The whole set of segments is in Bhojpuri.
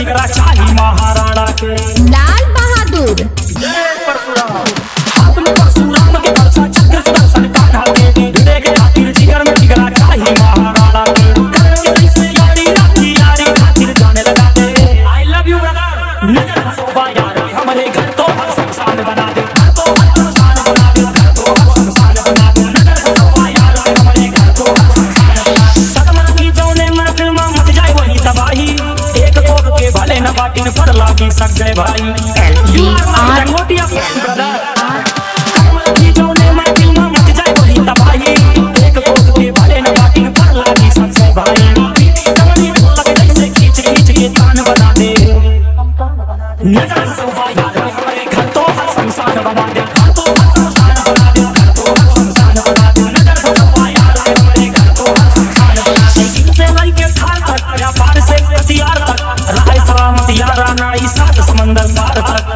जिगरा चाही महाराणा के। लाल बहादुर जय परशुराम। हाथ में परशुराम के बरसा चक्र सुदर्शन कान्हा के। हृदय के खातिर जिगर में जिगरा चाही महाराणा के। करनी से यारी राखी यारी खातिर जाने लगा दे। I love you brother। नजर शोभा यार हमारे घर तो हर संसार बना दे। घर तो हर संसार बना दे। घर तो हर संसार बना दे। नजर शोभा यार हमारे घर तो हर संसार बना दे। सदमा की जौने महफिल में मच जाए वही तबाही। एक तोड़ के भले न बाटिन पर लागी सक जाए भाई। You are my लंगोटिया brother। सदमा की जौने महफिल में मच जाए वही तबाही। एक तोड़ के भले न बाटिन पर लागी सक जाए भाई। तमनी ढोलक जैसे खींच खींच के तान बना दे। नजर शोभा यार हमारे घर तो हर संसार बना दे। घर तो हर संसार बना दे। घर तो हर संसार बना दे। नजर शोभा यार हमारे घर तो हर संसार बना दे। इनसे लाई के खाल तक या पार से हथियार तक राय सलामत यारा नाई सात समंदर पार तक।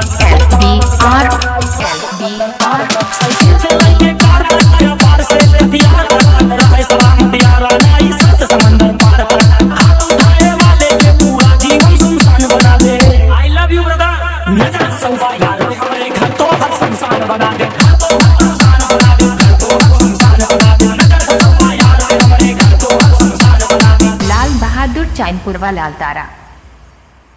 इनसे लाई के खाल तक या पार से हथियार तक राय सलामत यारा नाई सात समंदर पार तक। हाथ उठाए वाले के पूरा जीवन सुनसान बना दे। I love you brother। नजर शोभा यार हमारे घर तो हर संसार बना दे। घर तो हर संसार बना दे। घर तो हर संसार बना दे। नजर शोभा यार हमारे घर तो हर संसार बना दे। लाल बहादुर चैनपुर वाला तारा।